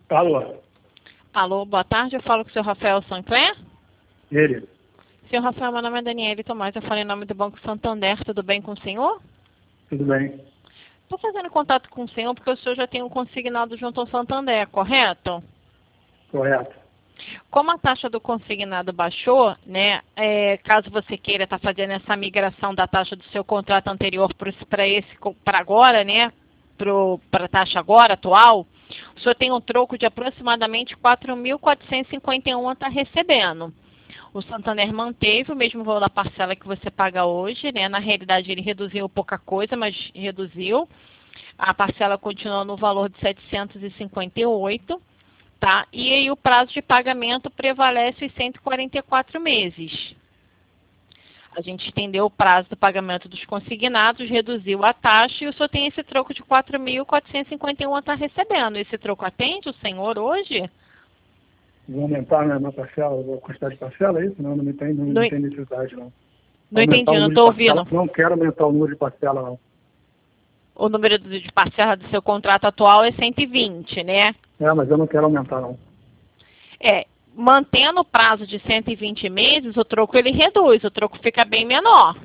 Alô? Alô, boa tarde, eu falo com o senhor Rafael Sancler. Ele? Senhor Rafael, meu nome é Daniele Tomás, eu falo em nome do Banco Santander, tudo bem com o senhor? Tudo bem? Estou fazendo contato com o senhor porque o senhor já tem um consignado junto ao Santander, correto? Correto. Como a taxa do consignado baixou, né, caso você queira estar fazendo essa migração da taxa do seu contrato anterior para agora, né, para a taxa agora, atual, o senhor tem um troco de aproximadamente 4.451 a estar recebendo. O Santander manteve o mesmo valor da parcela que você paga hoje, né? Na realidade, ele reduziu pouca coisa, mas reduziu. A parcela continua no valor de 758, tá? E aí o prazo de pagamento prevalece os 144 meses. A gente estendeu o prazo do pagamento dos consignados, reduziu a taxa e o senhor tem esse troco de 4.451 a estar recebendo. Esse troco atende o senhor hoje? Vou aumentar minha parcela, a quantidade de parcela, é isso? Não tem necessidade, não. Não Aumentar entendi, o não número de estou parcela, ouvindo. não quero aumentar o número de parcela, não. O número de parcela do seu contrato atual é 120, né? Mas eu não quero aumentar, não. Mantendo o prazo de 120 meses, o troco ele reduz, o troco fica bem menor.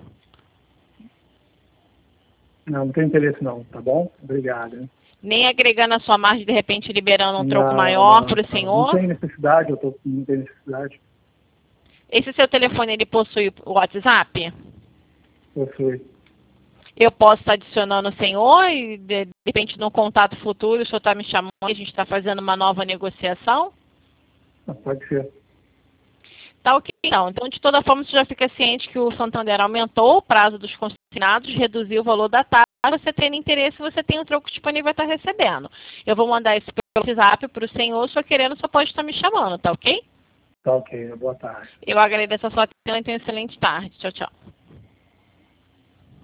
Não tem interesse, não, tá bom? Obrigado, hein? Nem agregando a sua margem, de repente liberando um troco maior para o senhor. Não tem necessidade, não tenho necessidade. Esse seu telefone, ele possui o WhatsApp? Possui. Eu posso estar adicionando o senhor e, de repente, num contato futuro, o senhor está me chamando e a gente está fazendo uma nova negociação? Pode ser. Tá ok, então. Então, de toda forma, você já fica ciente que o Santander aumentou o prazo dos consignados, reduziu o valor da taxa. Você tendo interesse, você tem um troco disponível a estar recebendo. Eu vou mandar esse pelo WhatsApp para o senhor, se eu querendo, só pode estar me chamando, tá ok? Tá ok, boa tarde. Eu agradeço a sua atenção e tenha uma excelente tarde. Tchau, tchau.